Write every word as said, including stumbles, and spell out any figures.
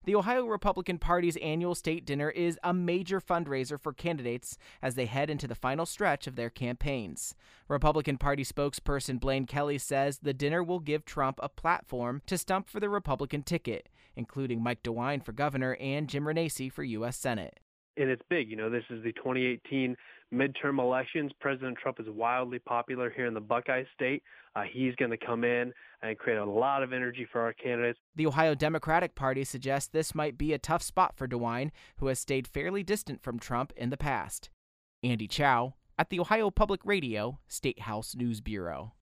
The Ohio Republican Party's annual state dinner is a major fundraiser for candidates as they head into the final stretch of their campaigns. Republican Party spokesperson Blaine Kelly says the dinner will give Trump a platform to stump for the Republican ticket, including Mike DeWine for governor and Jim Renacci for U S Senate. And it's big. You know, this is the twenty eighteen midterm elections. President Trump is wildly popular here in the Buckeye State. Uh, he's going to come in and create a lot of energy for our candidates. The Ohio Democratic Party suggests this might be a tough spot for DeWine, who has stayed fairly distant from Trump in the past. Andy Chow at the Ohio Public Radio State House News Bureau.